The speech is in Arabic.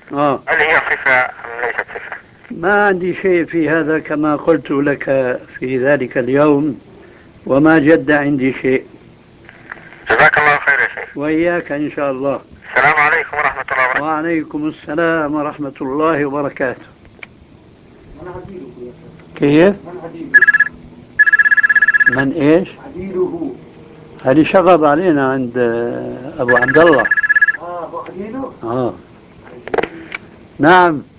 هل هي صفة أم ليست صفة؟ ما عندي شيء في هذا كما قلت لك في ذلك اليوم، وما جد عندي شيء. جزاك الله خير يا شيخ. وإياك إن شاء الله. السلام عليكم ورحمة الله وبركاته. وعليكم السلام ورحمة الله وبركاته. كيف؟ من إيش؟ عديله. هذه شغب علينا عند أبو عبد الله. أبو عديله؟ نعم.